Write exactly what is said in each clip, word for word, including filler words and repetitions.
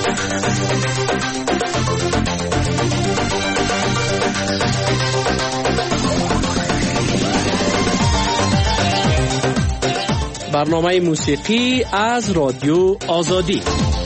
برنامه موسیقی از رادیو آزادی.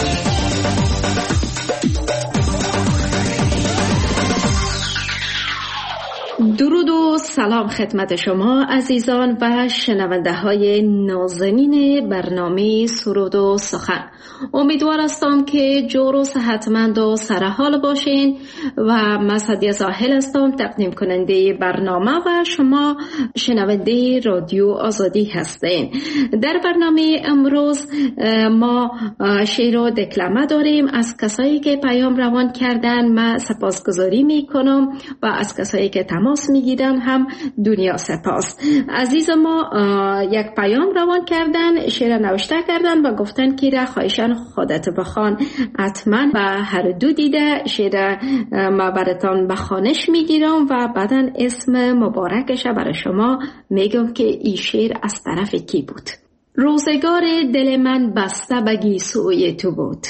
درود و سلام خدمت شما عزیزان و شنونده های نازنین برنامه سرود و سخن. امیدوار هستم که جور و صحتمند و سرحال باشین و من سعدیه زاهل هستم، تقدیم کننده برنامه و شما شنونده رادیو آزادی هستین. در برنامه امروز ما شعر و دکلمه داریم. از کسایی که پیام روان کردن من سپاسگزاری میکنم و از کسایی که تماس میگیرن هم دنیا سپاس. عزیز ما یک پیام روان کردن، شعر نوشته کردن و گفتن که را خواهشان خودت بخوان. حتما و هر دو دیده شعر ما براتان بخوانش میگیرم و بعدا اسم مبارکش برای شما میگم که این شعر از طرف کی بود. روزگار دل من بسته به گیسوی تو بود،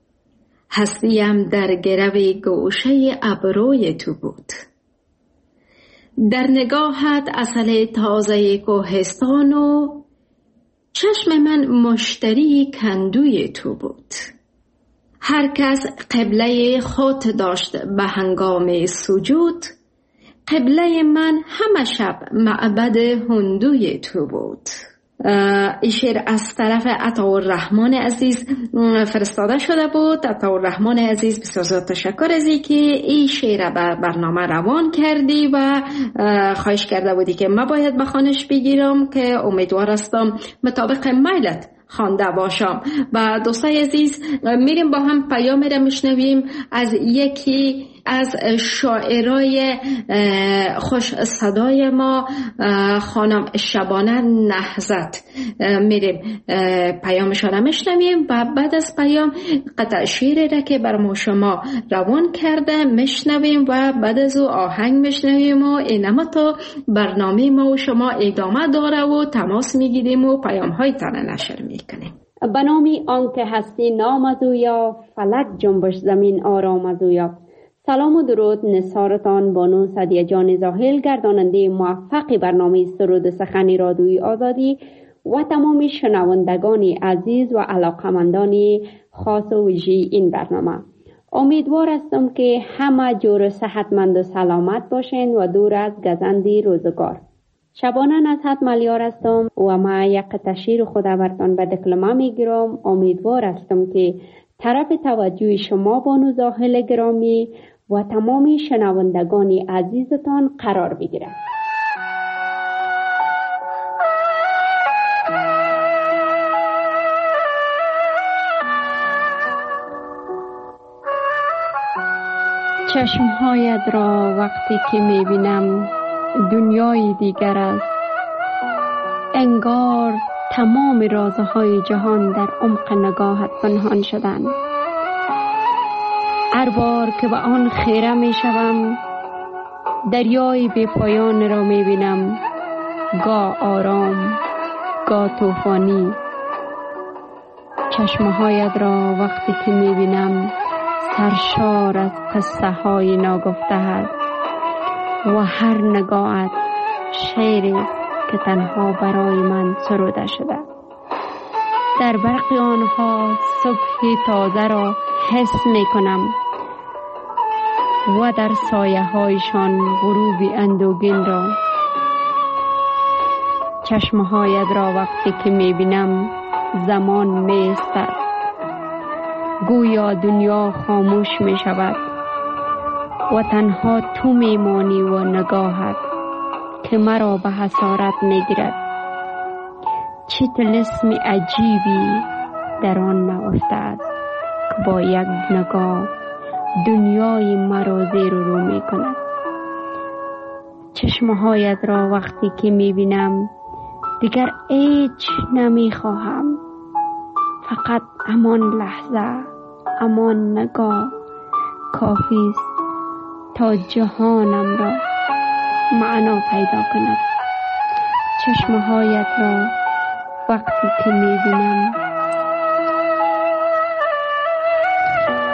هستیم در گرو گوشه ابروی تو بود. در نگاهت عسل تازه کوهستان و چشم من مشتری کندوی تو بود. هر کس قبله خود داشت به هنگام سجود، قبله من همه شب معبد هندوی تو بود. این شعر از طرف عطاالرحمن عزیز فرستاده شده بود. عطاالرحمن عزیز بسیار زیاد تشکر از این که این شعر به برنامه روان کردی و خواهش کرده بودی که من باید بخوانش بگیرم که امیدوار هستم مطابق میلت خوانده باشم. و دوستای عزیز میریم با هم پیام را میشنویم از یکی از شاعرای خوش صدای ما، خانم شبانه نهضت. میریم پیامشان را میشنویم و بعد از پیام قطع شعری را که بر ما شما روان کرده میشنویم و بعد از او آهنگ میشنویم و اینما تا برنامه ما و شما ادامه داره و تماس میگیریم و پیام های تانه نشر میکنیم. به نامی آنکه هستی نام از اویا، فلک جنبش زمین آرام از اویا. سلام و درود نثارتان بانو سعدیه جان زاهل، گرداننده موفق برنامه سرود سخن رادیوی آزادی و تمام شنوندگان عزیز و علاقمندان خاص و ویژه این برنامه. امیدوار هستم که همه جور صحتمند و سلامت باشین و دور از گزند روزگار. شبانه نصحت ملیار هستم و ما یک تشیر خود برتان به دکلمه میگیرم. امیدوار هستم که طرف توجه شما بانو زاهل گرامی و تمام شنوندگان عزیزتان قرار بگیرد. چشمهایت را وقتی که میبینم دنیای دیگر است. انگار تمام رازهای جهان در عمق نگاهت پنهان شدند. هر بار که به آن خیره می شوم دریای بی پایان را می بینم، گاه آرام گاه طوفانی. چشمهایت را وقتی که می بینم سرشار از قصه های ناگفته است و هر نگاهت شعری که تنها برای من سروده شده. در برق آنها صبح تازه را حس می کنم و در سایه هایشان غروب اندوگین را. چشمهایت را وقتی که می بینم زمان می استد، گویا دنیا خاموش می شود و تنها تو می مانی و نگاهت که مرا به حسارت می گیرد. چه طلسم عجیبی در آن نهفته است که با یک نگاه دنیای مرا زیر و رو می کند. چشمهایت را وقتی که می بینم دیگر هیچ نمی خواهم، فقط همان لحظه، همان نگاه کافی است تا جهانم را معنا پیدا کند. چشمهایت را وقتی که می بینم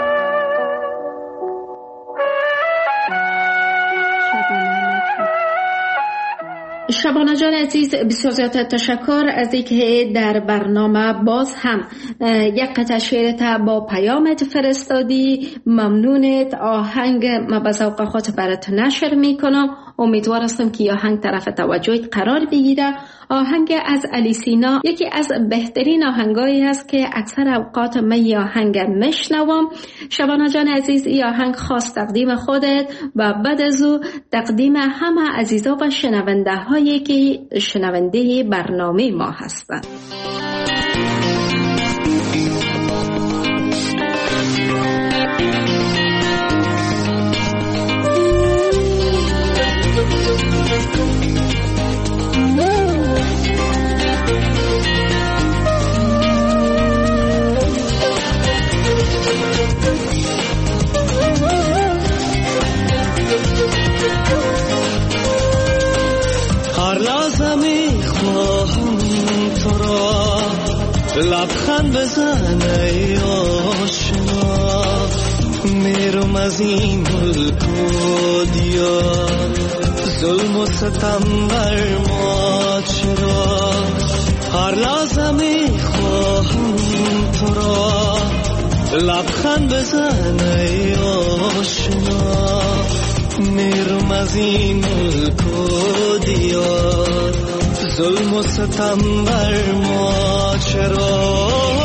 شبانه جان عزیز، بسیار زیاد تشکر از اینکه در برنامه باز هم یک قطعه شعرت با پیامت فرستادی. ممنونت. آهنگ ما به ذوق خود برات نشر میکنم. امیدوار هستم که آهنگ طرف توجهت قرار بگیره. آهنگ از علی سینا یکی از بهترین آهنگایی است که اکثر اوقات من این آهنگ میشنوم. شبانه جان عزیز، این آهنگ خاص تقدیم خودت و بعد از او تقدیم همه عزیزا و شنونده هایی که شنونده برنامه ما هستند. لبخند بزن ای آشنا، میرم از این ملک و دیار، ظلم و ستم بر ما چرا؟ هر لحظه میخواهم تو را، لبخند بزن ای آشنا، میرم از این ملک و دیار، ظلم و ستم بر ما چرا؟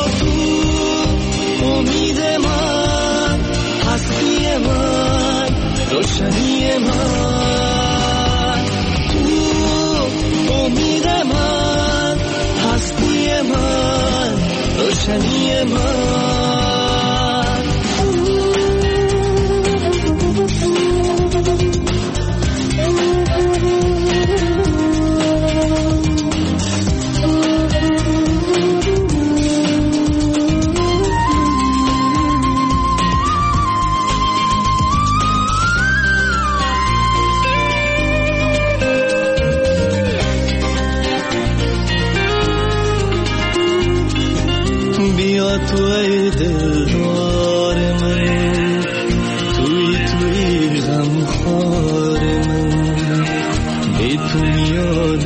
تو امید من، هستی من، روشنی من، تو امید من، هستی من، روشنی من. تو ای دلدار من، توی توی غمخوار من، ای تو میان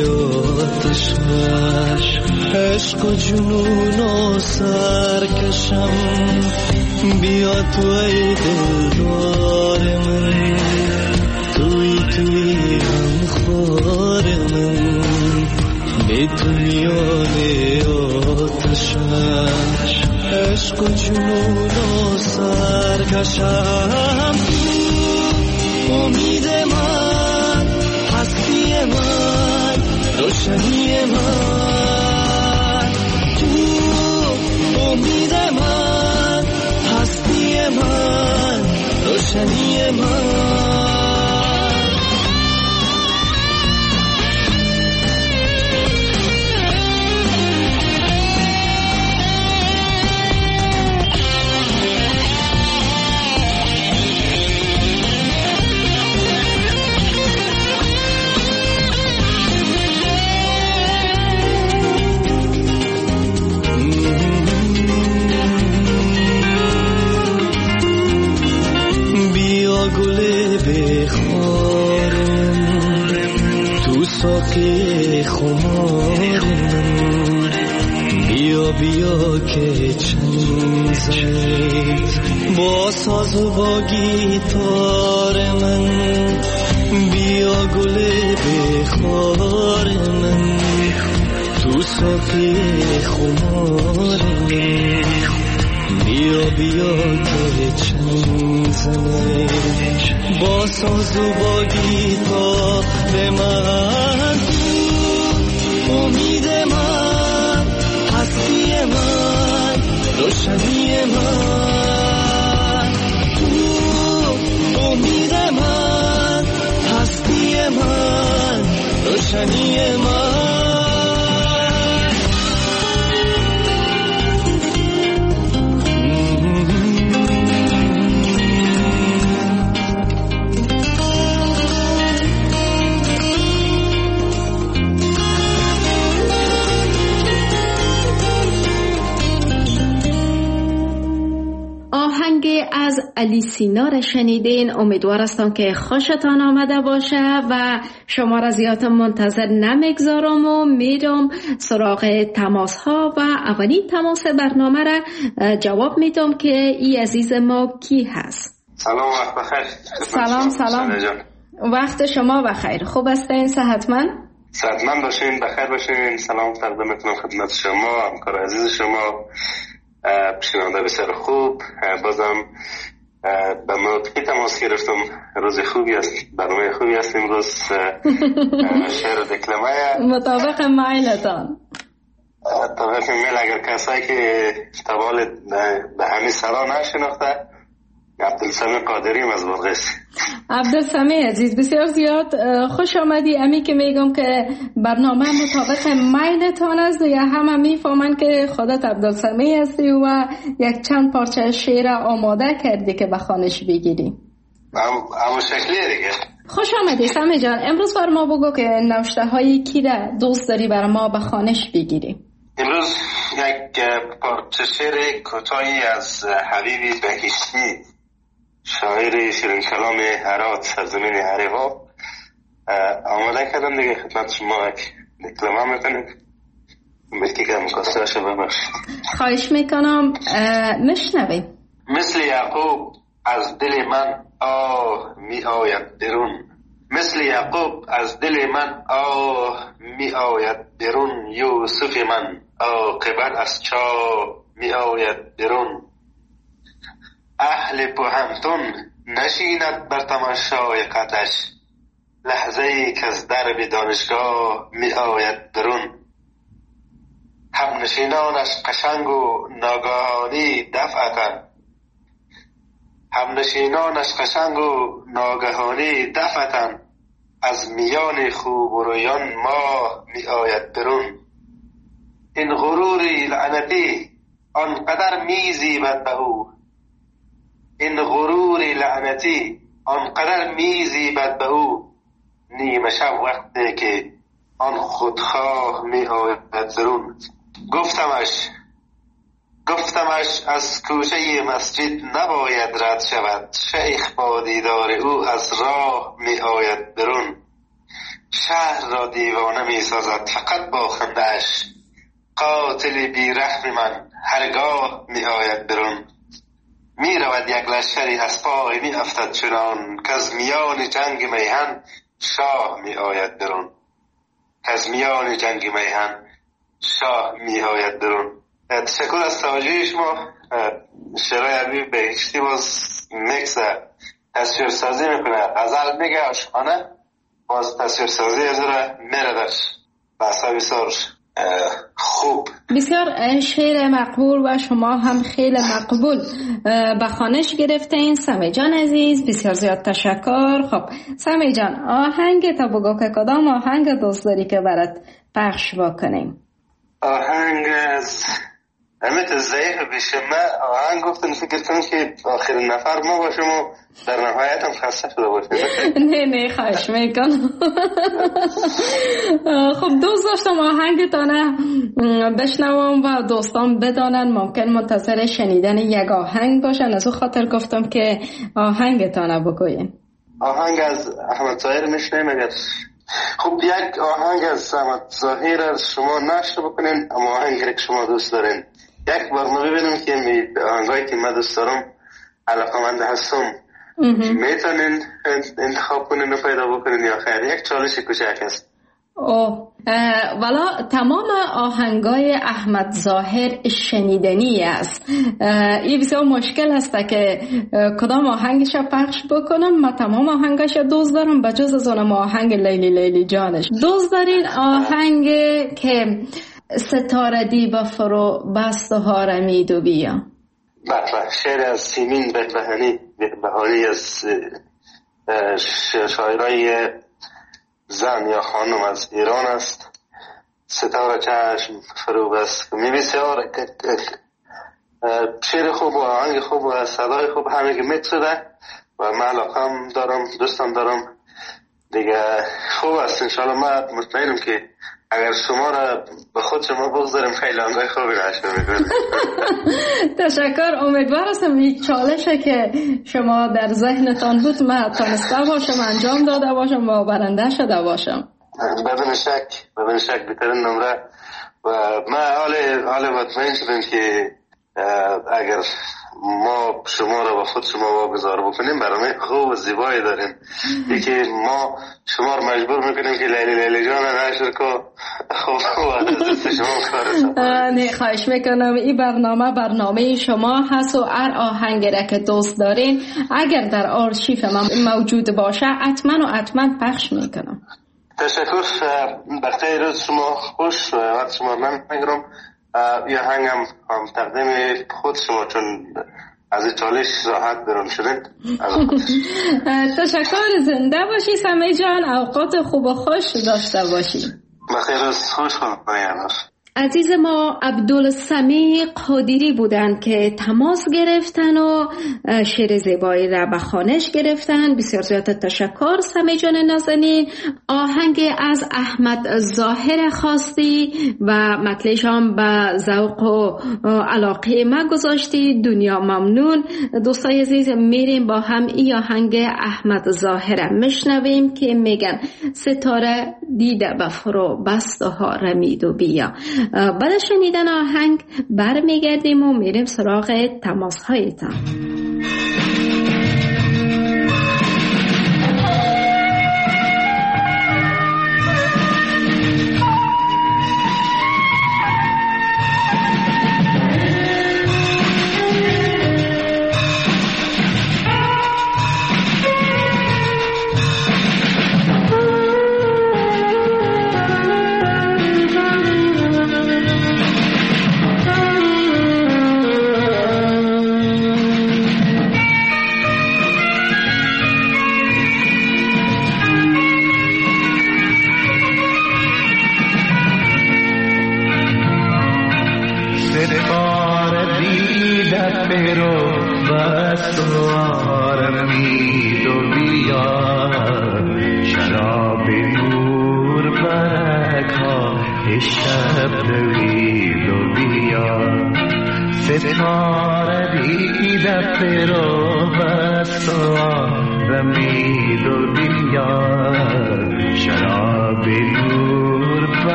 آتشش، عشق و جنون و سرکشم. بیا تو ای دلدار من، توی توی غمخوار من، ای تو میان آتشش، عشق و جنون و سرکشم. تو امید من، هستی من، روشنی من، تو امید من، هستی من، روشنی من. ساقی خمار من، بیا بیا که چنگ زنید با ساز و با گیتار من، بیا گل بخار من، تو ساقی خمار من، بیا بیا که چنگ زنید با ساز و با گیتار من. تو امید من، هستی من، روشنی من، تو امید من، هستی من، روشنی من. آهنگ از علی سینا را شنیدین. امیدوار هستم که خوشتان آمده باشه و شما را زیاد منتظر نمیگذارم و میرم سراغ تماس ها و اولین تماس برنامه را جواب میدم که ای عزیز ما کی هست. سلام، وقت بخیر. سلام سلام، وقت شما بخیر. خوب هستین؟ صحتمند؟ صحتمند باشین، بخیر باشین. سلام تقدیم میکنم خدمت شما، همکار عزیز شما، شنونده بسیار خوب. بازم به موقعی تماس گرفتم. روز خوبی است، برنامه خوبی است امروز. شعر و دکلمه مطابق مایلتان. مطابق میل. اگر کسایی که تبال به همین سرا نشناخته، عبدالسمی قادریم از بلغیس. عبدالسمی عزیز، بسیار زیاد خوش آمدی. امی که میگم که برنامه مطابق میلتان است یا همه میفهمن که خودت عبدالسمی هستی و یک چند پارچه شعر آماده کردی که به خوانش بگیری. اما شکلیه دیگه. خوش آمدی سمی جان. امروز بر ما بگو که نوشته هایی کی را دوست داری بر ما به خوانش بگیری؟ امروز یک پارچه شعر کوتاهی از حبیب بهشتی، شاعر شیرین کلام هرات، سرزمین هریوا، آماده کردم دیگه. خدمت شما یک دکلمه میکنیم، بلکه که مقصر شو ببخشید. خواهش میکنم مشنویم. مثل یعقوب از دل من آه می آید برون، مثل یعقوب از دل من آه می آید برون، یوسف من عاقبت از چاه می آید برون. اهل بوهمتون نشیند بر تماشای قدش، لحظه ای که از درب دانشگاه می آید برون. هم نشینانش قشنگ و ناگهانی دفعتن، هم نشینانش قشنگ و ناگهانی دفعتن، از میان خوب و رویان ماه می آید برون. این غروری لعنتی آنقدر می زیبد به او، این غرور لعنتی آنقدر میزیبد به او، نیمه شب وقتی که آن خودخواه می آید برون. گفتمش گفتمش از کوچه مسجد نباید رد شود، شیخ با دیدار او از راه می آید برون. شهر را دیوانه می سازد فقط با خنده‌اش، قاتل بی رحم من هرگاه می آید برون. می رود یک لشکری از پای می افتد چنان، که از میان جنگ میهن شاه می آید برون، که از میان جنگ میهن شاه می آید برون. تشکر از توجه شما. شعرهای حبیب بهشتی باز میکس تصویر سازی میکنه، غزل میگه، عاشقانه، باز تصویر سازی از را میره درش. بحثا بسیار خوب، بسیار شعر مقبول و شما هم خیلی مقبول به خوانش گرفتین. سمی جان عزیز بسیار زیاد تشکر. خب سمی جان، آهنگ تا بگو که کدام آهنگ دوست داری که برات پخش بکنیم؟ آهنگ از امیت ضعیف بیشه. من آهنگ گفتم فکر کنم که آخرین نفر ما باشم و در نهایت هم خسته شده باشم. نه نه خواهش میکنم. خب دوست داشتم آهنگتانه بشنوم و دوستان بدانن ممکن منتظر شنیدن یک آهنگ باشن، از او خاطر گفتم که آهنگتانه بگوین. آهنگ از احمد ظاهر میشنیم اگر. خب یک آهنگ از احمد ظاهر از شما نشر بکنین، اما آهنگی که شما دوست دارین یک بار ما ببینیم که می آهنگایی که من دوست دارم علاقمند هستم میتونین انتخاب کنین و پیدا بکنین یا خیر؟ یک چالش کوچک است. اوه والا تمام آهنگای احمد ظاهر شنیدنی است. این بسیار مشکل است که کدام آهنگش پخش بکنم. من تمام آهنگش دوست دارم بجز از اونم آهنگ لیلی لیلی جانش. دوست دارین آهنگ که ستاره دیبا فرو بست و هارمید و بیا؟ بله، شعر از سیمین بهبهانی بهبهانی از شاعرای زن یا خانم از ایران است. ستاره چشم فرو بست می بسیار شعر خوب و آهنگ خوب و صدای خوب همه که میکس شده و من علاقم دارم، دوستم دارم دیگه. خوب است انشاءالله. من مطمئنم که اگر شما را به خود شما بگذاریم خیلی آنهای خوبی نشده میکنیم. تشکر. امیدوار هستم این چالشه که شما در ذهنتان بود من تانسته باشم انجام داده باشم و برنده شده باشم. بدون شک بدون شک بهترین نمره و من حال حال مطمئن شدم که اگر ما شما را با خود شما واگذار بکنیم برنامه خوب و زیبایی داریم. یکی ما شما را مجبور میکنیم که لیلی لیلی جان نشر کو خوب و دست شما کار. نه خواهش میکنم این برنامه برنامه شما هست و هر آهنگی را که دوست دارین اگر در آرشیف من موجود باشه حتما و حتما پخش میکنم. تشکر. بخیر روز شما خوش و وقت شما من میگرم. یه هنگم هم تقدیم خود شما چون از این چالش راحت برون شدید. تشکر. زنده باشی سمی جان. اوقات خوب و خوش داشته باشی. بخیر روز خوش خود باید. عزیز ما عبدالسمیع قادری بودند که تماس گرفتن و شعر زیبایی را به خوانش گرفتن. بسیار زیاد تشکر سمیع جان نازنین. آهنگ از احمد ظاهر خواستی و مطلعش هم به ذوق و علاقه ما گذاشتی. دنیا ممنون. دوستای عزیز میریم با هم این آهنگ احمد ظاهر میشنویم که میگن ستاره دیده به فرو بست و ها رمید و بیا. بعد شنیدن آهنگ برمیگردیم و میریم سراغ تماس هایتان.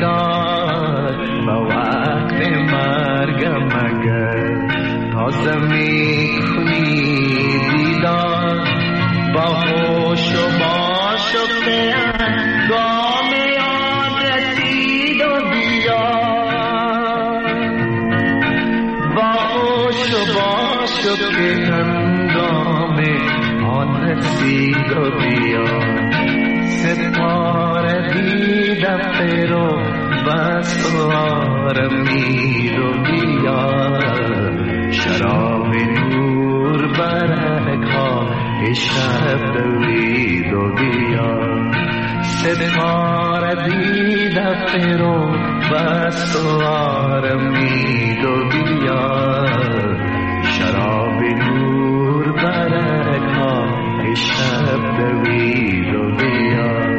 بیدار با وقت مرگم اگر تازه میکنی دیدار با خوش و با شکر گام یاد رسید و بیار با خوش و با شکر گام آن رسید و بیار ستاره دیدم پیرو بس آرمید و بیار شراب نور برک ها شب دوید و بیار ستاره دیدم پیرو بس آرمید و بیار شراب نور برک ها شب دوید و بیار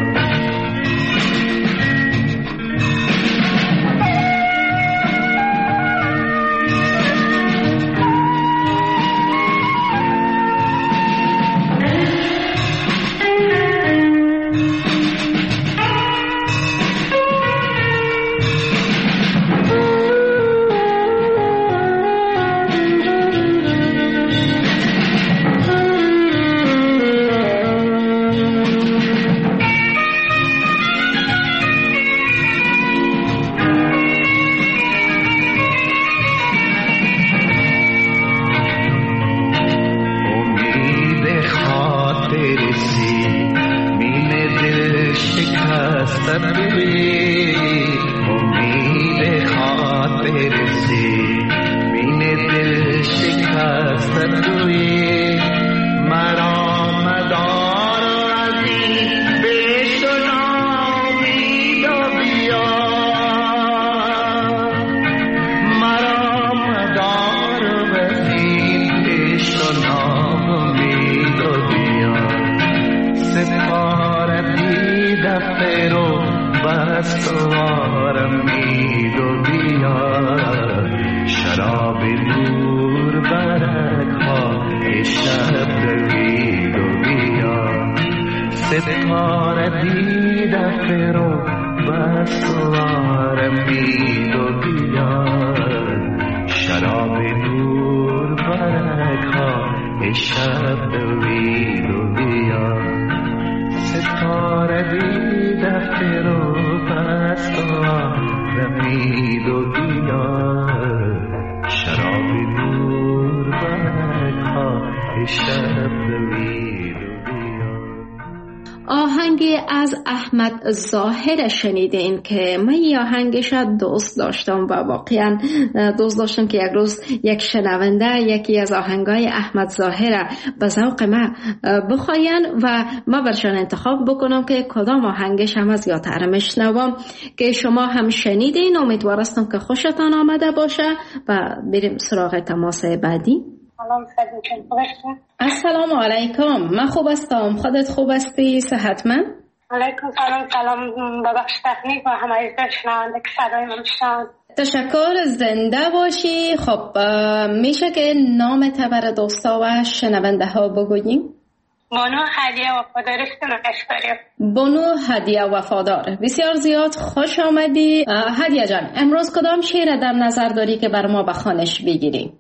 آهنگی از احمد ظاهر شنیدین که من این آهنگش دوست داشتم و واقعا دوست داشتم که یک روز یک شنونده یکی از آهنگای احمد ظاهر به ذوق من بخواین و من برشان انتخاب بکنم که کدام آهنگش هم از یادتر میشنوم که شما هم شنیدین. امیدوارم که خوشتان آمده باشه و بریم سراغ تماس بعدی. السلام علیکم. من خوب هستم، خودت خوب هستی؟ صحتمند؟ علیکم سلام. سلام ببخش تکنیک و همه شنونده که صدای من شنوند. تشکر، زنده باشی. خب میشه که نام تبر دوستا و شنونده ها بگوییم؟ بانو هدیه وفادار است. بانو هدیه وفادار، بسیار زیاد خوش آمدی. هدیه جان، امروز کدام شعر در نظر داری که بر ما به خوانش بگیریم؟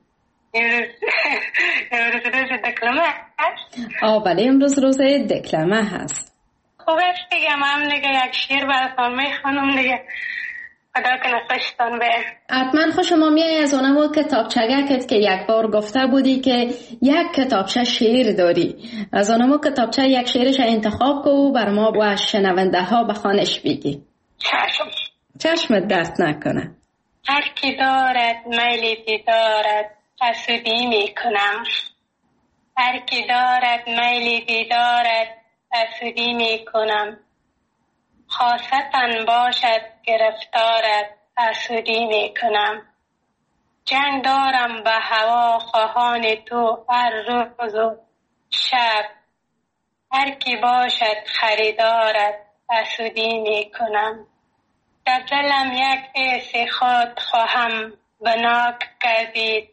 امروز روز دکلمه هست؟ آه بله، امروز روز دکلمه هست. خوب است دیگه، من دیگه یک شعر براتون میخونم دیگه، خدا کنه خوشتون به. حتما خوشم میای از اونمو کتابچگکت که یک بار گفته بودی که یک کتابچه شعر داری، از اونمو کتابچه یک شعرش انتخاب کو بر ما و شنونده ها به خوانش بگی. چشم. چشمت درد نکنه. هر کی دارد میل دیدارت حسودی میکنم، هر کی دارد میل دیدارت حسودی میکنم، خاصتاً باشد گرفتارت حسودی میکنم. جنگ دارم به هوا خواهان تو هر روز و شب، هر کی باشد خریدارت حسودی میکنم. در دلم یک حس خود خواهم بناک کردید،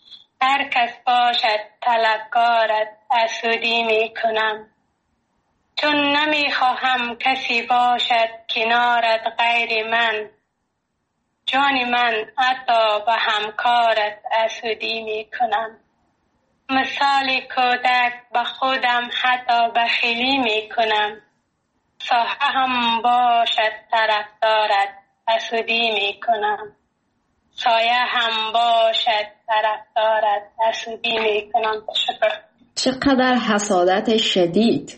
هر کس باشد طلبکارت حسودی میکنم. چون نمیخواهم کسی باشد کنارت غیر من، جان من حتی به همکارت حسودی میکنم. مثال کودک به خودم حتی بخیلی میکنم، ساحه هم باشد طرفدارت حسودی میکنم، سایه هم باشد طرفدارت حسودی میکنم. تشکر. چقدر حسادت شدید.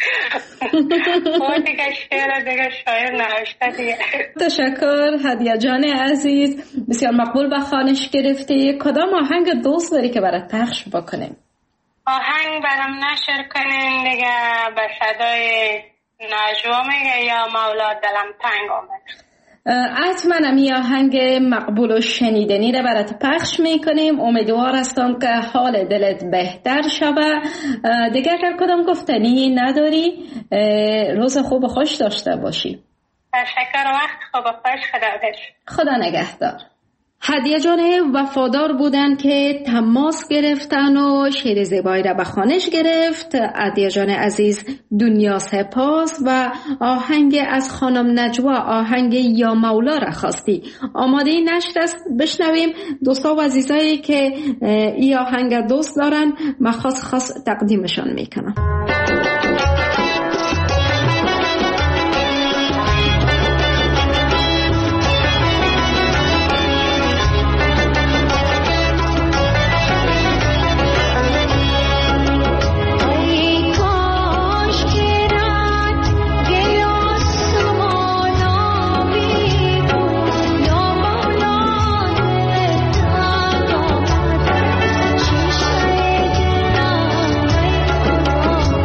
خود دیگه شعر دیگه شاعر نوشته دیگه. تشکر هدیه جان عزیز، بسیار مقبول به خوانش گرفتی. کدام آهنگ دوست داری که برات پخش بکنیم؟ آهنگ برام نشر کنین دیگه، به صدای نجوا میگه یا مولا دلم تنگ آمد. حتما می آهنگ مقبول و شنیدنی را برات پخش میکنیم. امیدوار هستم که حال دلت بهتر شوه. دیگه اگر کدام گفتنی نداری، روز خوب و خوش داشته باشی. تشکر. وقت خوب و خوش. خدا خدا نگهدار. هدیه جان وفادار بودن که تماس گرفتن و شعر زیبایی را به خوانش گرفت. هدیه جان عزیز دنیا سپاس و آهنگ از خانم نجوا، آهنگ یا مولا را خواستی. آماده نشت است، بشنویم. دوستا و عزیزایی که این آهنگ دوست دارن من خاص خاص تقدیمشان میکنم. Oh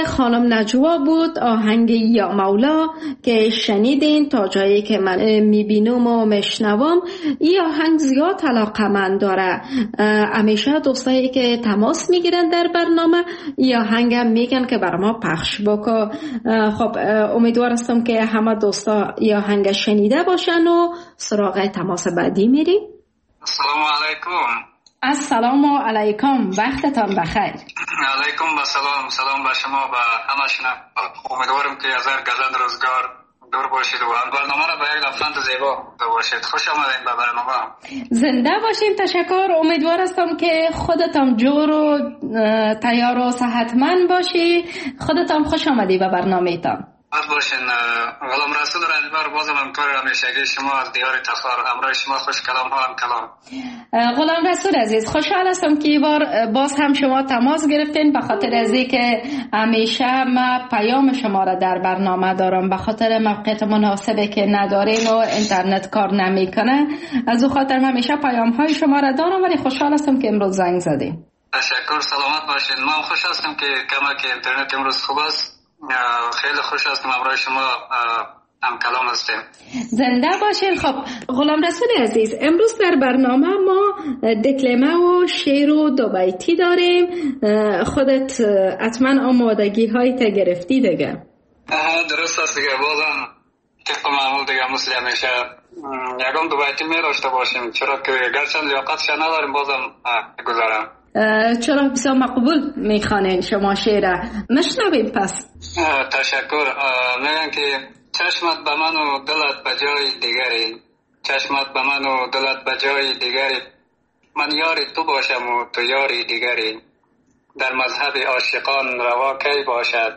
خانم نجوا بود، آهنگ یا مولا که شنیدین. تا جایی که من میبینم و میشنوم این آهنگ زیاد علاقمند داره. همیشه دوستایی که تماس میگیرن در برنامه این آهنگ هم میگن که بر ما پخش بکن. خب امیدوار هستم که همه دوستا این آهنگ شنیده باشن و سراغ تماس بعدی میریم. السلام علیکم. السلام علیکم، وقتتان بخیر. علیکم با سلام. سلام به شما و همه شما. امیدوارم که از هر گزند روزگار دور باشید و برنامه را به یک لبخند زیبا باشید. خوش آمدید به برنامه. زنده باشیم. تشکر. امیدوار هستم که خودتان جور و تیار و صحتمند باشی. خودتان خوش آمدی به برنامه تان. باید باشین. غلام رسول رنجبر بازم همکار همیشگی شما از دیار تخار. همراه شما خوش کلام ها هم کلام. غلام رسول عزیز، خوشحال هستم که بار باز هم شما تماس گرفتین، به خاطر از اینکه همیشه ما پیام شما را در برنامه دارم. به خاطر موقعیت مناسبی که ندارین و اینترنت کار نمیکنه، از او خاطر همیشه پیام های شما را دارم، ولی خوشحال هستم که امروز زنگ زدین. تشکر. سلامت باشین. من خوش هستم که کمک اینترنت امروز خوب است. خیلی خوش هستم همراه شما هم کلام هستیم. زنده باشین. خب غلام رسول عزیز، امروز در برنامه ما دکلمه و شعر و دو بیتی داریم. خودت حتما آمادگی های تا گرفتی دیگه؟ درست است دیگه. بازم طبق معمول دیگه مثل همیشه یکم دو بیتی می داشته باشیم، چرا که گرچند لیاقتش نداریم بازم گذارم. چرا بسیار مقبول میخوانین شما شعر. مشنویم پس. تشکر. میگن که چشمت به من و دلت به جای دیگری، چشمت به من و دلت به جای دیگری، من یاری تو باشم و تو یاری دیگری، در مذهب عاشقان روا کی باشد،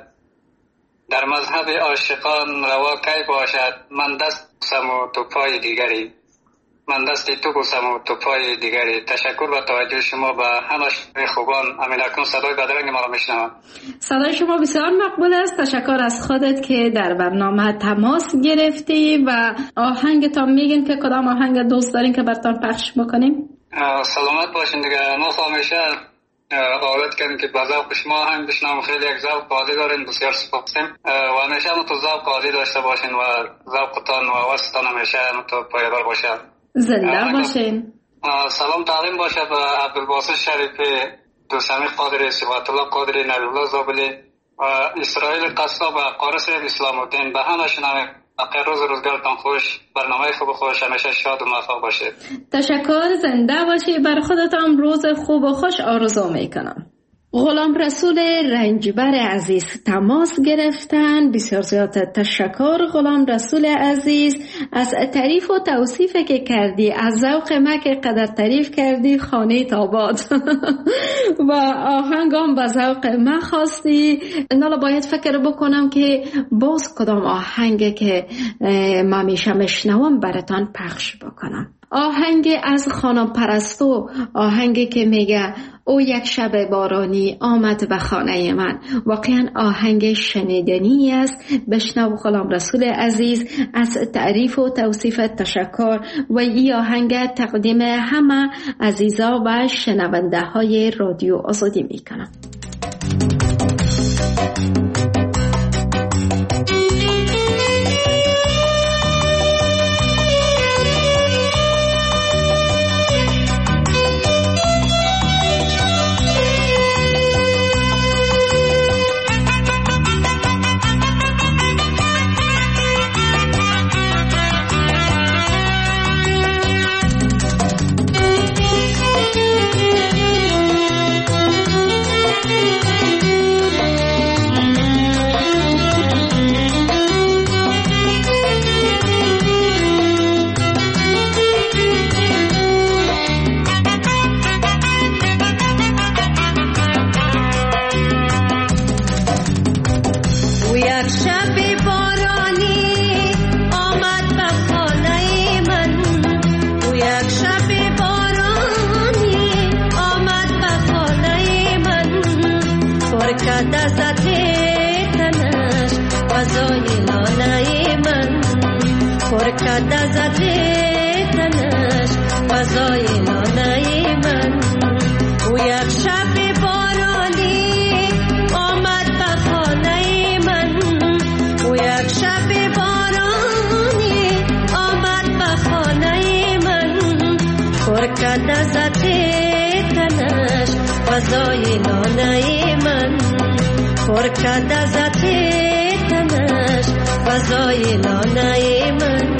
در مذهب عاشقان روا کی باشد، من دست بوسم و تو پای دیگری، من دستی تو بوسم و تو پای دیگری. تشکر و توجه شما به همه خوبان. امین اکنون صدای بدرنگ ما را میشنوم. صدای شما بسیار مقبول است. تشکر از خودت که در برنامه تماس گرفتی و آهنگتان میگین که کدام آهنگ دوست دارین که براتون پخش بکنیم؟ سلامت باشین دیگه. ما همیشه عادت کردیم که به ذوق شما آهنگ بشنوم. خیلی یک ذوق عالی دارین. بسیار سپاسیم و همیشه هم تو ذوق عالی داشته باشین و ذوقتان و واسطتان همیشه هم تو پایدار باشه. زنده باشین. سلام تعلیم باشه به عبدالباسط شریفی، دوستمی قادری، صفات الله قادری، نبی الله زابلی و اسرائیل قصاب و قارس اسلام الدین. به همه شنویم. اقیر روز روزگارتان خوش، برنامه خوب خوش، همیشه شاد و موفق باشید. تشکر. زنده باشید. بر خودتان روز خوب و خوش آرزو میکنم. غلام رسول رنجبر عزیز تماس گرفتن. بسیار زیاد تشکر غلام رسول عزیز از تعریف و توصیف که کردی. از ذوق ما که قدر تعریف کردی خانه تاباد و آهنگام به ذوق ما خواستی. نالا باید فکر بکنم که باز کدام آهنگ که ما میشه مشنوم براتان پخش بکنم. آهنگ از خانم پرستو، آهنگی که میگه او یک شب بارانی آمد به خانه من. واقعا آهنگ شنیدنی است. بشنو غلام رسول عزیز. از تعریف و توصیف تشکر و این آهنگ تقدیم همه عزیزا و شنونده های رادیو آزادی میکنم. و یک شب بارانی آمد به خانه کرده ز تنش فضای لانه من، پر کرده ز تنش فضای لانه من.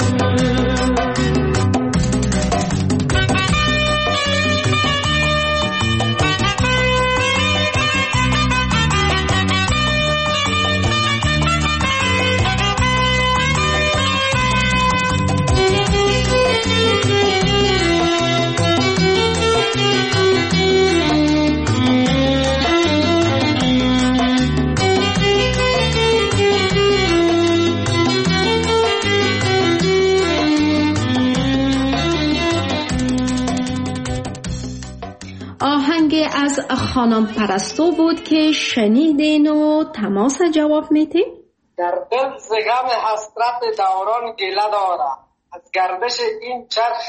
از خانم پرستو بود که شنیدین و تماس جواب میتین؟ در دل ز غم حسرت دوران گله دارم، از گردش این چرخ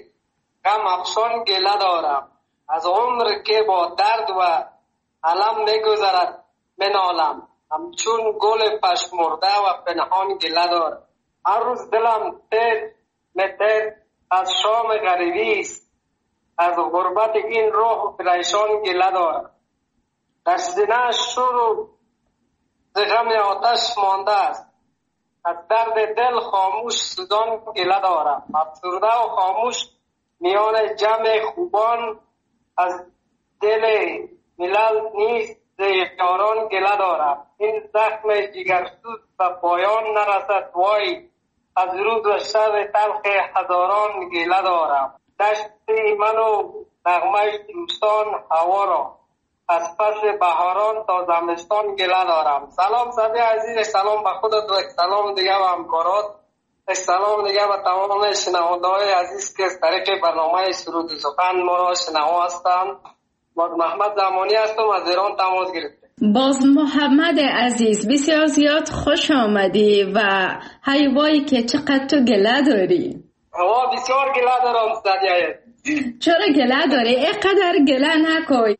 غم افشان گله دارم. از عمر که با درد و علم میگذرد منالم، همچون گل پشمرده و پنهان گله دارم. هر روز دلم تیر متر از شام غریبی است، از غربت این روح پریشان گله دارم. در سینه شور ز غم آتش مانده است، از درد دل خاموش سوزان گله دارم. افسرده و خاموش میان جمع خوبان، از دل ملل نیست ز یاران گله دارم. این زخم جگرسوز به پایان نرسد وای، از روز و شب تلخ هزاران گله دارم. دشت من و نغمه دوستان هوا را، از پس بهاران تا زمستان گله دارم. سلام صدی عزیز، سلام به خودت و سلام دیگه به همکارات، سلام دیگه به تمام شنونده‌های عزیز که از طریق برنامه سرود سخن ما را شنوا هستند. باز محمد زمانی هستم، از ایران تماس گرفتم. باز محمد عزیز، بسیار زیاد خوش آمدی و حیوایی که چقدر تو گله داری. هوا بسیار گله دارم صدیه. چرا گله داری؟ اینقدر گله نکن.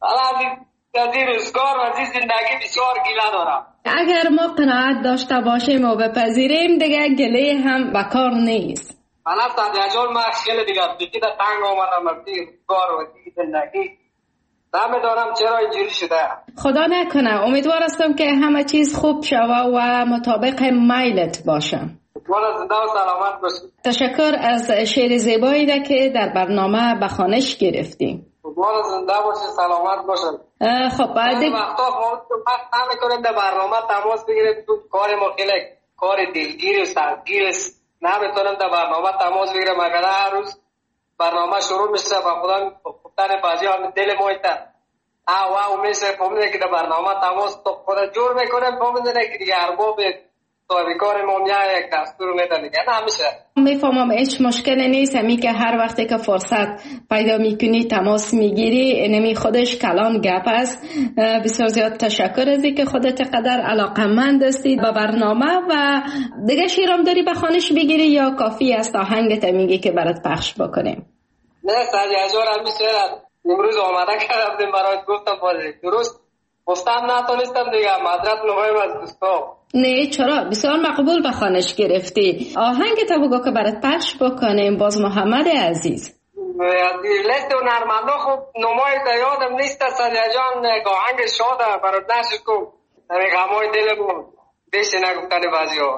از این روزگار و از این زندگی بسیار گله دارم. اگر ما قناعت داشته باشیم و بپذیریم دیگه گله هم بکار نیست. من از صدیه جان من خیلی دیگه بیتی در تنگ آمدم از این روزگار و از این زندگی. نمیدانم چرا اینجوری شده. خدا نکنه، امیدوار هستم که همه چیز خوب شوه و مطابق میلت باشم. والا زنده و سلامت باشید. تشکر از شعر زیبایی ده که در برنامه به خوانش گرفتیم. والا زنده باشید، سلامت باشید. خب بعد وقتا وقت نمیکنیم در برنامه تماس بگیریم، تو کار ما خیلی کار دلگیر و سختگیر است، نمیتونیم در برنامه تماس بگیریم. اگر هر روز برنامه شروع میشه و خدا خودتن بازی هم دل ما ایتا آواو میشه، فهمیده که در برنامه تماس تو خدا جور میکنیم، فهمیده که دیگه ارباب صاحبی کار ما میاه یک دستور میدن دیگه نمیشه. میفهمم هیچ مشکل نیست، همی که هر وقتی که فرصت پیدا میکنی تماس میگیری، نمی خودش کلان گپ است. بسیار زیاد تشکر از اینکه خودت قدر علاقمند هستی به برنامه. و دیگه شیرام داری به خوانش بگیری یا کافی است آهنگت میگی که برات پخش بکنیم؟ نه سالی هزار هم میشه، امروز آمده کردم برات گفتم بازی درست گفتم نتونستم دیگه، مدرت نمایم از دوستا. نه چرا؟ بسیار مقبول به خوانش گرفتی. آهنگ تا بگو که برات پخش بکنیم. باز محمد عزیز لیست و نرمنده خوب نمای تا یادم نیست سالی جان، آهنگ شاده برات نشد کن در غمای دلمون بیشی نگفتن بازی ها.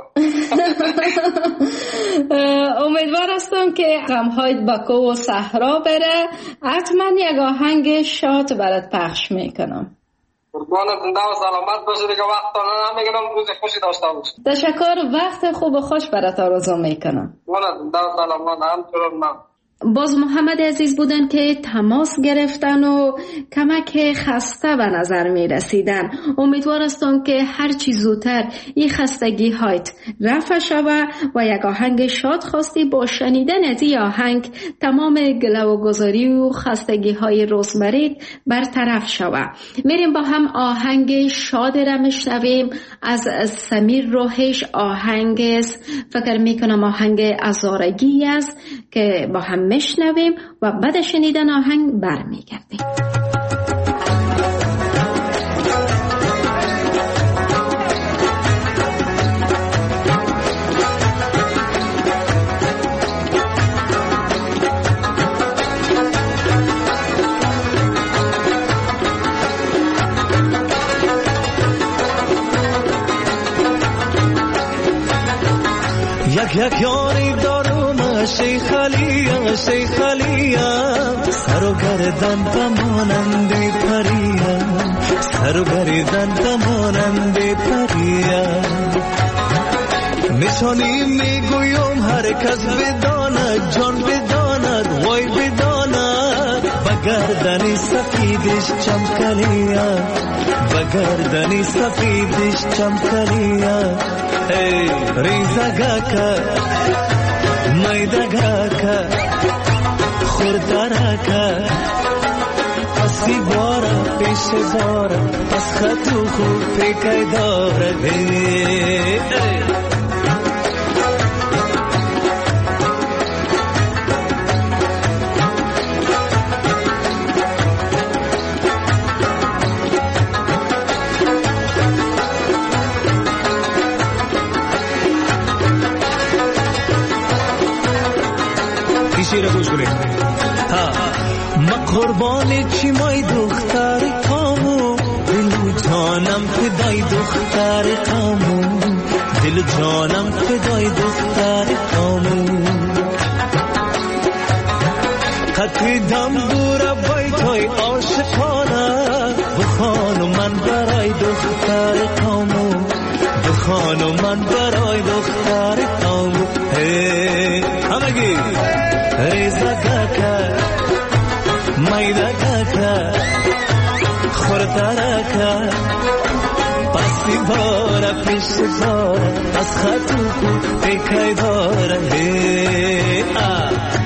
امیدوار هستم که غمهایت با کو و صحرا بره. حتما یک آهنگ شاد برات پخش میکنم. قربان زنده و سلامت باشید دیگه، وقت نمیگیرم، روز خوشی داشته باشید. تشکر، وقت خوب و خوش برات آرزو میکنم. قربان زنده و سلامت. همچنان من باز محمد عزیز بودن که تماس گرفتن و کمک خسته به نظر می رسیدن. امیدوار هستم که هر چی زودتر این خستگی هایت رفع شوه و یک آهنگ شاد خواستی با شنیدن از این آهنگ تمام گله و گذاری و خستگی های روزمره برطرف شوه. میریم با هم آهنگ شاد را میشنویم از سمیر روحش. آهنگ فکر میکنم آهنگ ازارگی است که با هم میشنویم و بعد شنیدن آهنگ برمیگردیم. یک یک یاری دارم شیخ علیم شیخ علیم سر و گردن بمانند پریم سر و گردن بمانند پریم نشانی میگویم هر کس بداند جان بداند وای بداند بگردنی سفیدش چمکنیم بگردنی سفیدش چمکنیم ای ریزگاکا میدگاکا خوردراکا پسی بارا پیش بارا پس خطو خوب پیکای دارا ای شیر گوش کنید ها ما قربانی چی مای دختر کامو دل جانم فدای دختر کامو دل جانم فدای دختر کامو قطیدم دور بیتای عاشقانه بخانو من برای دختر کامو بخانو من برای دختر کامو همگی ریزا کاکا میدا کاکا خورتارا کا پسی بارا پیش بارا از خطو کو پیکای دارا هی آ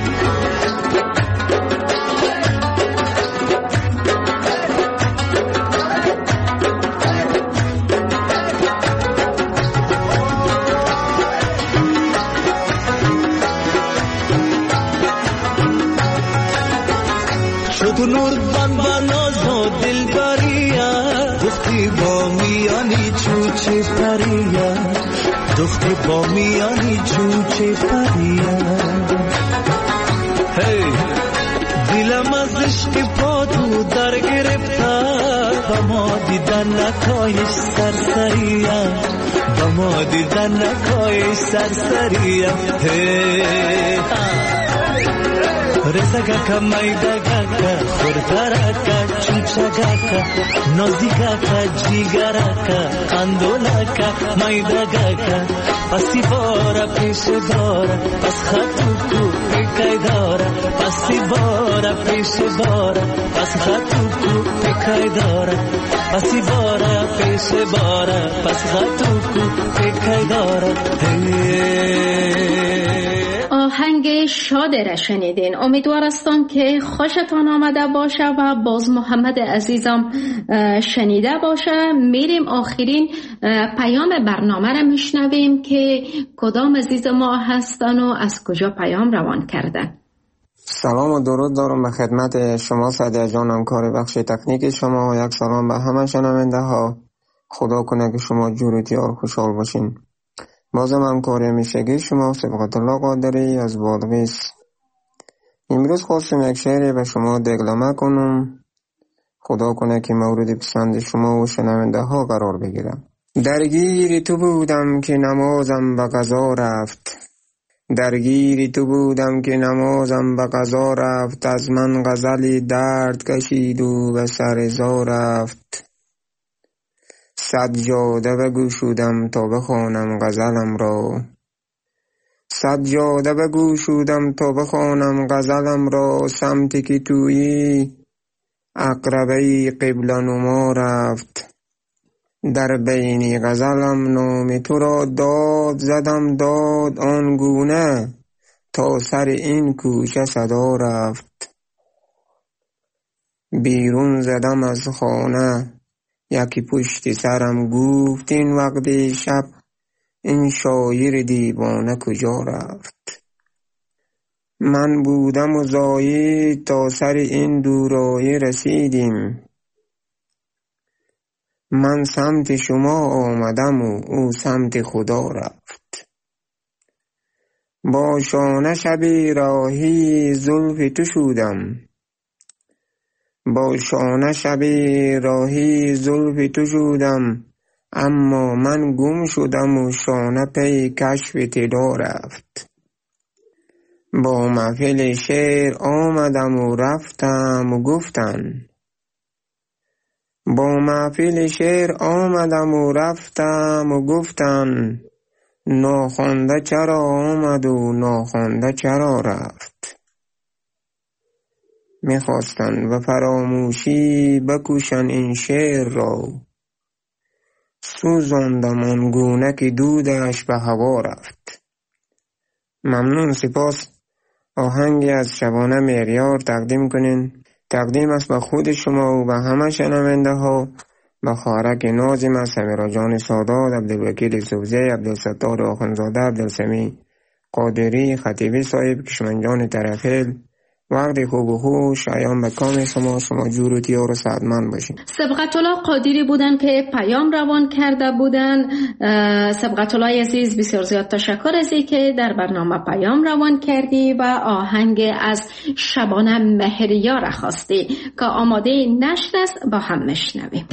تو نور بان باناز و دل بریا دختی با میانی چوچه پریا دختی با میانی چوچه پریا هی دلم از عشق پا تو در گرفتا با ما دیدن نکایش سرسریا با ما دیدن نکایش سرسریا هی رزگاکا میدگاکا خوردراکا چوچگاکا نازیگاکا جیگراکا اندولاکا میدگاکا پسی بارا پیش بارا پس خطو کو پیکای دارا پسی بارا پیش بارا پس خطو کو پیکای دارا پسی بارا پیش بارا پس خطو کو پیکای دارا آهنگ شاد را شنیدین. امیدوار هستم که خوشتان آمده باشه و باز محمد عزیزم شنیده باشه. میریم آخرین پیام برنامه را میشنویم که کدام عزیز ما هستن و از کجا پیام روان کردن. سلام و درود دارم به خدمت شما سعدیه جان، همکار بخش تکنیک شما، و یک سلام به همه شنونده ها. خدا کنه که شما جورتی و خوشحال باشین. بازم همکار همیشگی شما سبقت الله قادری از بادغیس. امروز خواستم یک شعر به شما دکلمه کنم. خدا کنه که مورد پسند شما و شنونده ها قرار بگیرم. درگیر تو بودم که نمازم به قضا رفت، درگیر تو بودم که نمازم به قضا رفت، از من غزلی درد کشید و به سر زا رفت. صد جاده بگشودم تا بخوانم غزلم را، صد جاده بگشودم تا بخوانم غزلم را، سمتی که تویی عقربه قبله نما رفت. در بین غزلم نام تو را داد زدم داد آنگونه تا سر این کوچه صدا رفت. بیرون زدم از خانه یکی پشت سرم گفت این وقت شب این شاعر دیوانه کجا رفت. من بودم و زاید تا سر این دورایه رسیدیم، من سمت شما آمدم و او سمت خدا رفت. با شانه شبی راهی زلف تو شدم، با شانه شبی راهی زلف تو شدم، اما من گم شدم و شانه پی کشف طلا رفت. با محفل شعر آمدم و رفتم و گفتن با محفل شعر آمدم و رفتم و گفتن ناخوانده چرا آمد و ناخوانده چرا رفت. میخواستن و فراموشی بکوشن این شعر را، سوزاندم آنگونه که دودش به هوا رفت. ممنون، سپاس. آهنگی از شبانه مهریار تقدیم کنین. تقدیم است به خود شما و به همه شنونده ها، به خواهرک نازم است، سمیرا جان سادات، عبدالوکیل سوزی، عبدالستار آخوندزاده، عبدالسمی قادری، خطیبی صاحب، کشمنجان طرفیل. وقت خوب و خوش ایام به کام شما، شما جورتی و سعدمند باشین. سبقت الله قادری بودن که پیام روان کرده بودن. سبقت الله عزیز بسیار زیاد تشکر از این که در برنامه پیام روان کردی و آهنگ از شبانه مهریار خواستی که آماده نشر است، با هم نشنویم.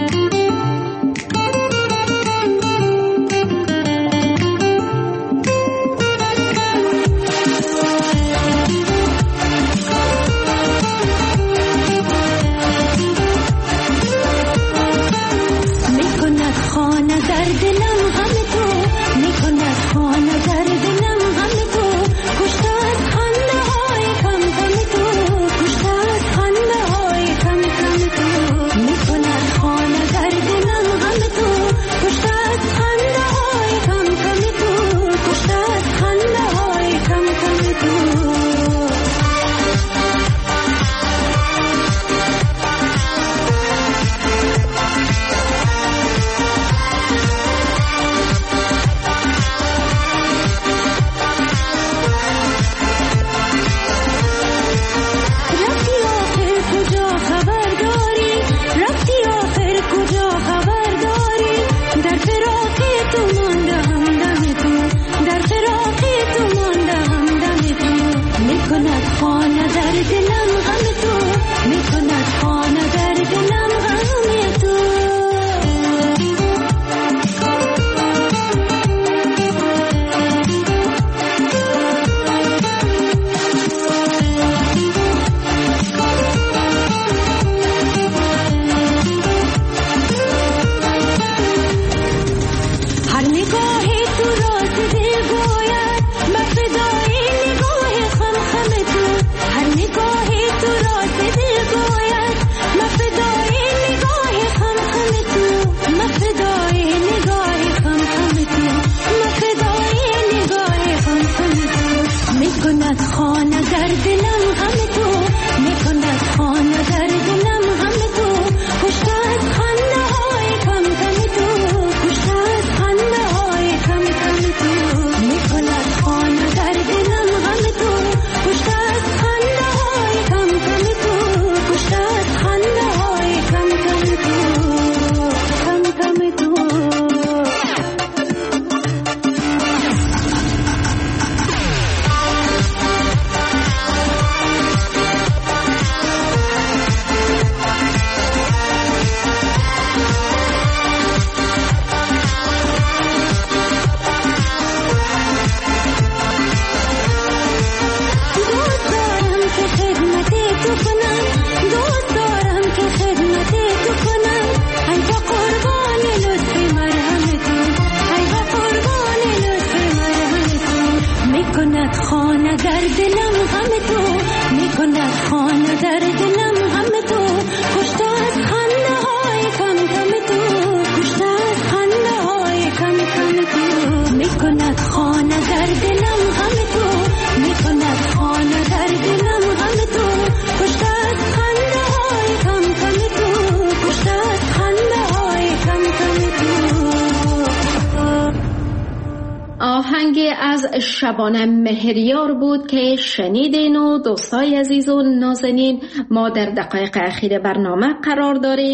شبانه مهریار بود که شنیدین و دوستای عزیز و نازنین، ما در دقایق اخیر برنامه قرار داریم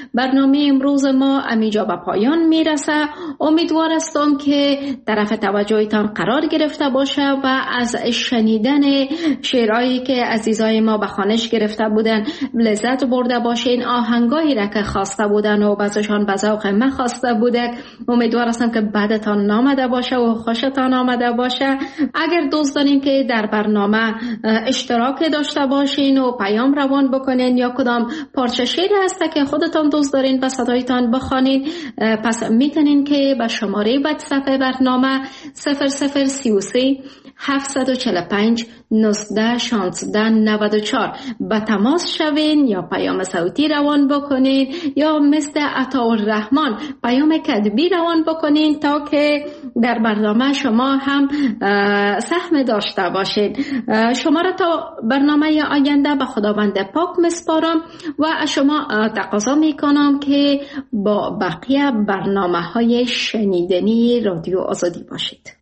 برنامه امروز ما امیجا به پایان میرسه. امیدوار هستم که طرف توجهتان قرار گرفته باشه و از شنیدن شعرهایی که عزیزای ما به خوانش گرفته بودن لذت برده باشین. آهنگایی را که خواسته بودن و بعضشان به ذوق من خواسته بوده، امیدوار هستم که بعدتان نامده باشه و خوشتان آمده باشه. اگر دوست دارین که در برنامه اشتراک داشته باشین و پیام روان بکنین یا کدام پارچه شعر هسته که خودتان دوست دارین به صدایتان بخوانین، پس میتونین که به شماره واتساپ برنامه صفر صفر سی و سه هفتصد و چهل و پنج نوزده شانزده نود و چهار به تماس شوین یا پیام صوتی روان بکنین یا مثل عطاالرحمن پیام کتبی روان بکنین تا که در برنامه شما هم سهم داشته باشین. شما را تا برنامه آینده به خداوند پاک مسپارم و شما تقاضا میکنم که با بقیه برنامه های شنیدنی رادیو آزادی باشید.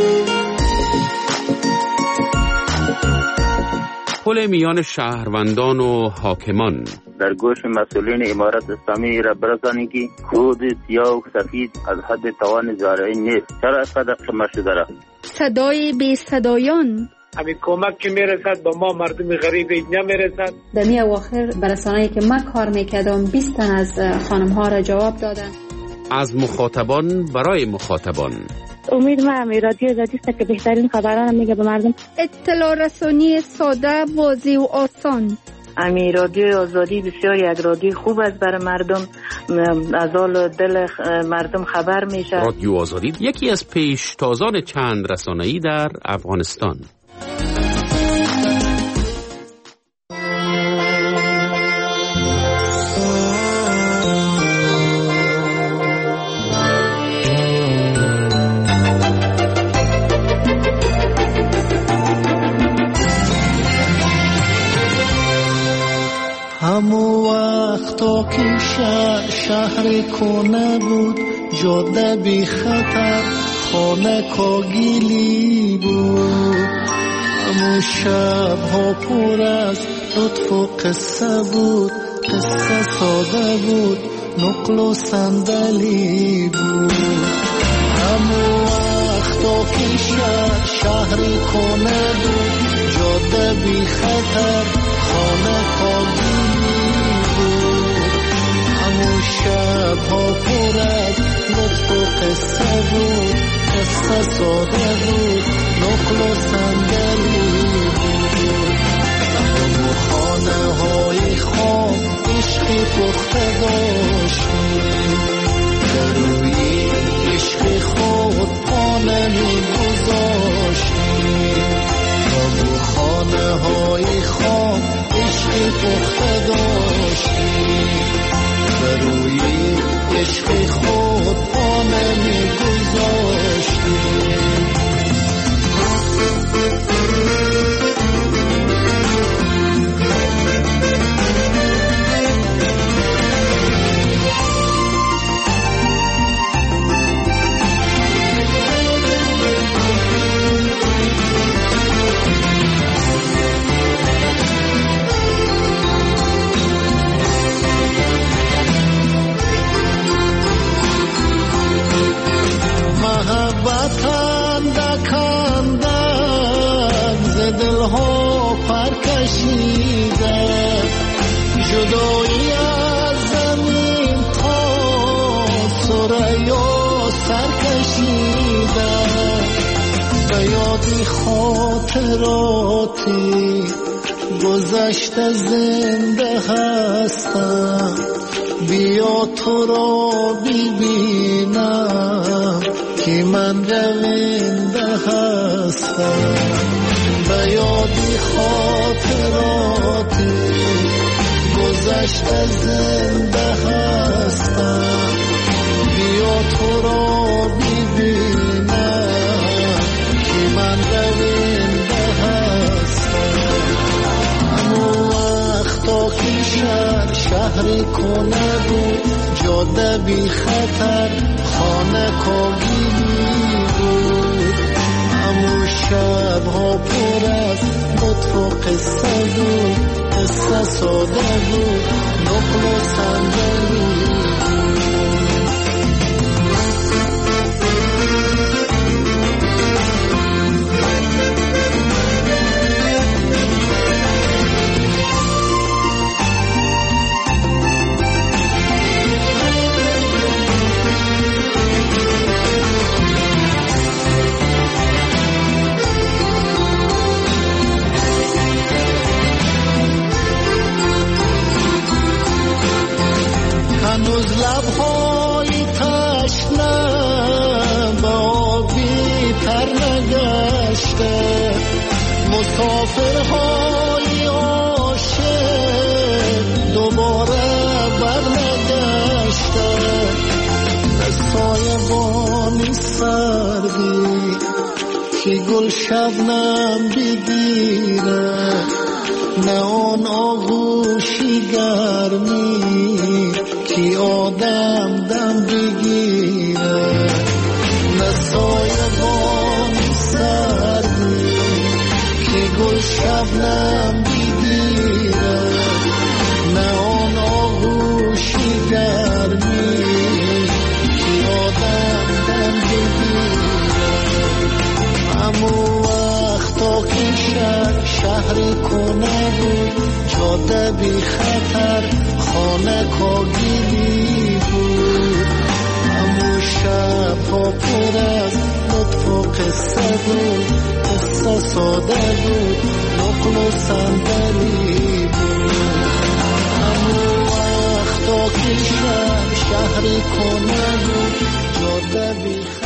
پل میان شهروندان و حاکمان. در گوش مسئولین امارت اسلامی را برسانید که خود سیاه و سفید از حد توان زارعی نیست. چرا اینقدر کم شده را؟ صدای بی صدایان. همین کمک که میرسد با ما مردم غریب نمیرسد. در می اواخر برسانه‌ای که من کار میکردم بیست تن از خانم ها را جواب دادن. از مخاطبان برای مخاطبان. امید ما رادیو آزادی است که بهترین خبران میگه به مردم. اطلاع رسانی ساده، واضح و آسان. امی رادیو آزادی بسیار یک رادیو خوب است برای مردم، از حال دل مردم خبر میشه. رادیو آزادی یکی از پیشتازان چند رسانه‌ای در افغانستان. همو وقتا که شهر شهر کنه بود، جاده بی خطر خانه کاگیلی بود. همو شب ها پر از لطف و قصه بود، قصه ساده بود، نقل و صندلی بود. همو وقتا که شهر شهر کنه بود، جاده بی خطر خانه کاگیلی بود. همو شب ها پر از لطف و قصه بود، قصه ساده بود، نقل و صندلی بود. همو خانه های خام عشقی پخته داشتیم، در روی عشق خود پا نمی گذاشتیم. همو خانه های خام عشقی پخته داشتیم، در روی عشق خود پا نمی گذاشتیم. دلها پرکشیده، جدایی از زمین تا ثریا سرکشیده. به یادی خاطراتی گذشته زنده هستم، بیا تو را ببینم که من رونده هستم. به یادی خاطراتی گذشته زنده هستم، بیا تو را ببینم که من رونده هستم. همو وقتا که شهر شهری کنه بود، جاده بی خطر خانه کاگیلی بود. همو شب ها پر از لطف و قصه بود، قصه ساده بود، نقل و صندلی هنوز لبهای تشنه به آبی تر نگشته مسافرهای عاشق دوباره بر نگشته سایبانی سردی که گل شبنم بگیره نه آن آغوشی گرمی که آدم دم بگیره نه سایبانی سردی که گل شبنم بگیره نه آن آغوشی گرمی که آدم دم بگیره همون وقتا که شهر شهر کنه بود جاده بی خطر خانه کاگیری بود همون شب ها پر از لطف و قصه بود قصه ساده بود نقل و صندلی بود همون وقتا که شهر شهر کنه بود جاده بی خطر